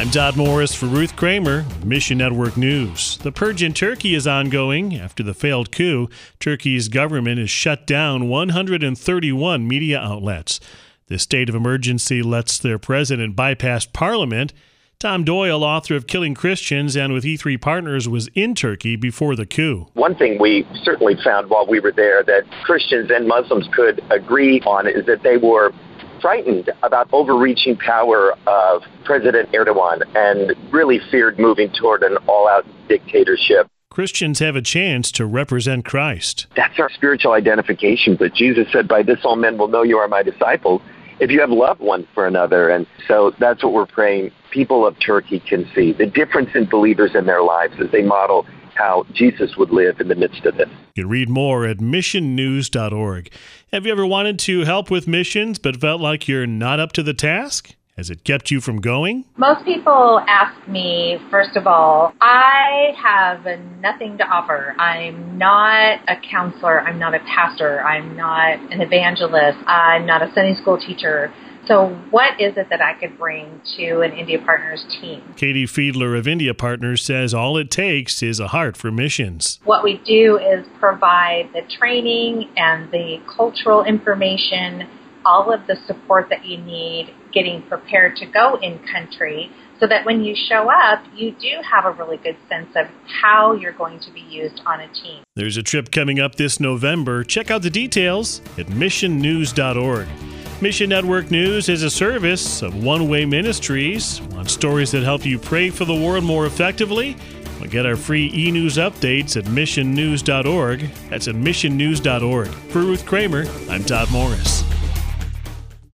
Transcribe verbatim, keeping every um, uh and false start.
I'm Todd Morris for Ruth Kramer, Mission Network News. The purge in Turkey is ongoing. After the failed coup, Turkey's government has shut down one hundred thirty-one media outlets. The state of emergency lets their president bypass parliament. Tom Doyle, author of Killing Christians and with E three Partners, was in Turkey before the coup. One thing we certainly found while we were there that Christians and Muslims could agree on is that they were frightened about overreaching power of President Erdogan and really feared moving toward an all-out dictatorship. Christians have a chance to represent Christ. That's our spiritual identification. But Jesus said, by this all men will know you are my disciples, if you have love one for another. And so that's what we're praying people of Turkey can see, the difference in believers in their lives as they model how Jesus would live in the midst of this. You can read more at mission news dot org. Have you ever wanted to help with missions but felt like you're not up to the task? Has it kept you from going? Most people ask me, first of all, I have nothing to offer. I'm not a counselor. I'm not a pastor. I'm not an evangelist. I'm not a Sunday school teacher. So what is it that I could bring to an India Partners team? Katie Fiedler of India Partners says all it takes is a heart for missions. What we do is provide the training and the cultural information, all of the support that you need getting prepared to go in country, so that when you show up, you do have a really good sense of how you're going to be used on a team. There's a trip coming up this November. Check out the details at mission news dot org. Mission Network News is a service of One Way Ministries. Want stories that help you pray for the world more effectively? Well, get our free e-news updates at mission news dot org. That's at mission news dot org. For Ruth Kramer, I'm Todd Morris.